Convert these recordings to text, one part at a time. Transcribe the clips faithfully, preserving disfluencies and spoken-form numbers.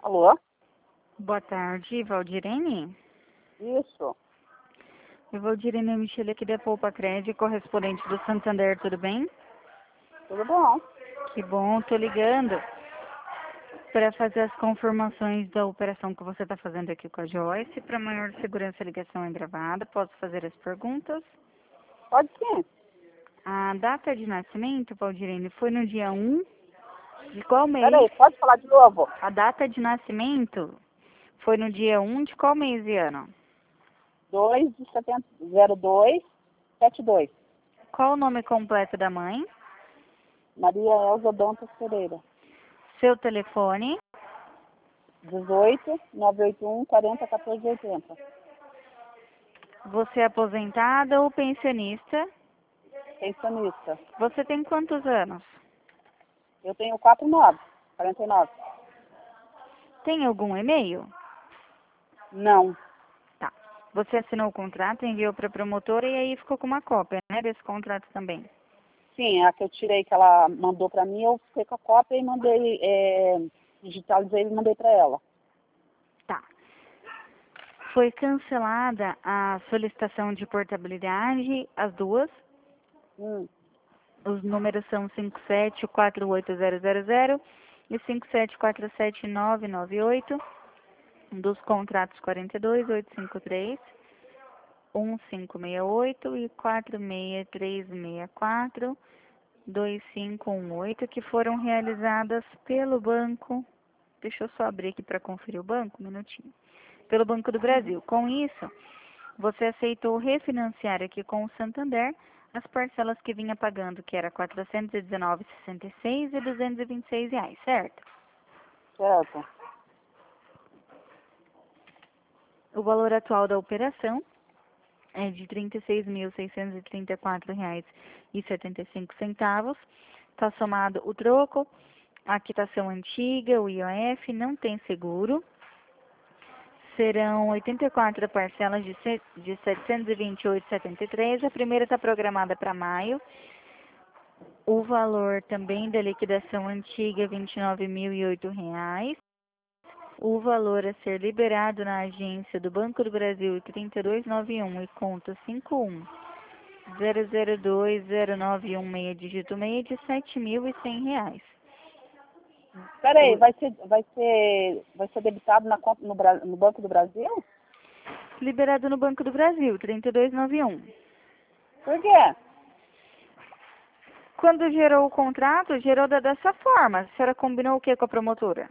Alô? Boa tarde, Valdirene. Isso. Eu, Valdirene, eu Michele aqui da Poupa Crédito, correspondente do Santander, tudo bem? Tudo bom? Que bom, tô ligando para fazer as confirmações da operação que você está fazendo aqui com a Joyce. Para maior segurança, a ligação é gravada. Posso fazer as perguntas? Pode sim. A data de nascimento, Valdirene, foi no dia um de qual mês? Peraí, pode falar de novo? A data de nascimento foi no dia um de qual mês e ano? dois de setembro, zero dois sete dois. Qual o nome completo da mãe? Maria Elza Dantas Pereira. Seu telefone? dezoito, nove oito um, quarenta, quatorze, oitenta. Você é aposentada ou pensionista? Pensionista. Você tem quantos anos? Eu tenho quarenta e nove. quarenta e nove. Tem algum e-mail? Não. Tá. Você assinou o contrato, enviou para a promotora e aí ficou com uma cópia, né, desse contrato também. Sim, a que eu tirei que ela mandou pra mim, eu fiquei com a cópia e mandei, é, digitalizei e mandei pra ela. Tá. Foi cancelada a solicitação de portabilidade, as duas. Hum. Os números são cinco sete quatro oito zero zero zero e cinco sete quatro sete nove nove oito, dos contratos quarenta e dois, oitocentos e cinquenta e três, um cinco seis oito e quatro seis três seis quatro, dois cinco um oito, que foram realizadas pelo banco. Deixa eu só abrir aqui para conferir o banco, um minutinho. Pelo Banco do Brasil. Com isso, você aceitou refinanciar aqui com o Santander as parcelas que vinha pagando, que era quatrocentos e dezenove reais e sessenta e seis centavos e duzentos e vinte e seis reais, certo? Certo. O valor atual da operação é de trinta e seis mil seiscentos e trinta e quatro reais e setenta e cinco centavos. Está somado o troco, a quitação antiga, o I O F, não tem seguro. Serão oitenta e quatro parcelas de, de setecentos e vinte e oito reais e setenta e três centavos. A primeira está programada para maio. O valor também da liquidação antiga é vinte e nove mil e oito reais. O valor a ser liberado na agência do Banco do Brasil trinta e dois noventa e um e conta cinco um zero zero dois zero nove um seis dígito seis de sete mil e cem reais. Peraí, vai ser, vai ser, vai ser debitado na conta no, Bra- no Banco do Brasil? Liberado no Banco do Brasil, trinta e dois noventa e um. Por quê? Quando gerou o contrato, gerou da- dessa forma. A senhora combinou o que com a promotora?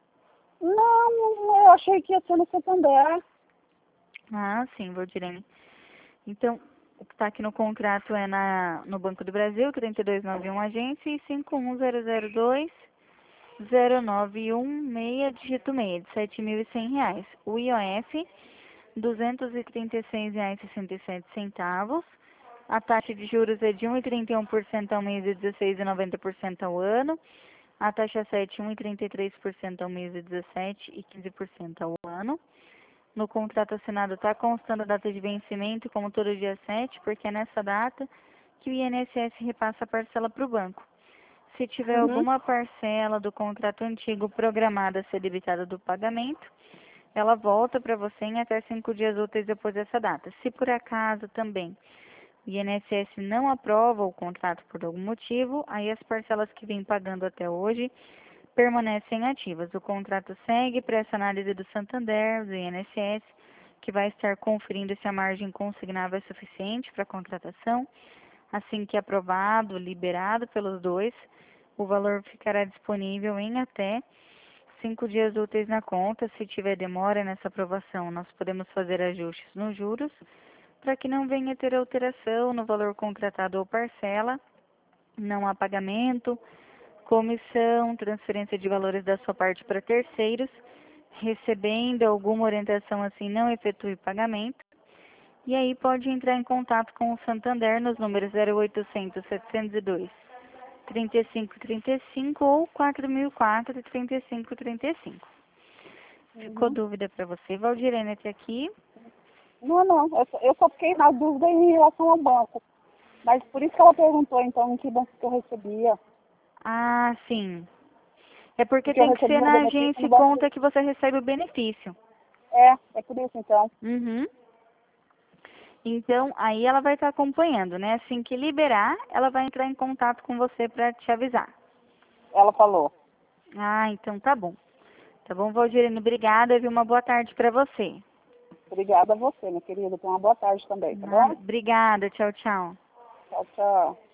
Não, eu achei que ia ser no Santander. Ah, sim, Valdirene. Então, o que está aqui no contrato é na, no Banco do Brasil, trinta e dois noventa e um agência e cinco um zero zero dois zero nove um seis dígito seis de sete mil e cem reais. O I O F, duzentos e trinta e seis reais e sessenta e sete centavos. A taxa de juros é de um vírgula trinta e um por cento ao mês e dezesseis vírgula noventa por cento ao ano. A taxa sete, um vírgula trinta e três por cento ao mês e dezessete e quinze por cento ao ano. No contrato assinado está constando a data de vencimento, como todo dia sete, porque é nessa data que o I N S S repassa a parcela para o banco. Se tiver Uhum. alguma parcela do contrato antigo programada a ser debitada do pagamento, ela volta para você em até cinco dias úteis depois dessa data. Se por acaso também o I N S S não aprova o contrato por algum motivo, aí as parcelas que vem pagando até hoje permanecem ativas. O contrato segue para essa análise do Santander, do I N S S, que vai estar conferindo se a margem consignável é suficiente para a contratação. Assim que aprovado, liberado pelos dois, o valor ficará disponível em até cinco dias úteis na conta. Se tiver demora nessa aprovação, nós podemos fazer ajustes nos juros, para que não venha ter alteração no valor contratado ou parcela. Não há pagamento, comissão, transferência de valores da sua parte para terceiros. Recebendo alguma orientação assim, não efetue pagamento. E aí pode entrar em contato com o Santander nos números zero oitocentos, setecentos e dois, trinta e cinco trinta e cinco ou quatro mil e quatro, trinta e cinco trinta e cinco. Ficou Uhum. dúvida para você, Valdirene, até aqui? Não, não. Eu só, eu só fiquei na dúvida em relação ao banco. Mas por isso que ela perguntou, então, em que banco que eu recebia. Ah, sim. É porque, Porque eu tem que recebi ser meu na benefício agência no e banco. conta que você recebe o benefício. É, é por isso então. Uhum. Então, aí ela vai estar acompanhando, né? Assim que liberar, ela vai entrar em contato com você para te avisar. Ela falou. Ah, então tá bom. Tá bom, Valdirene? Obrigada, viu? Uma boa tarde para você. Obrigada a você, minha querida. Tenha uma boa tarde também, tá Nada. bom? Obrigada, tchau, tchau. Tchau, tchau.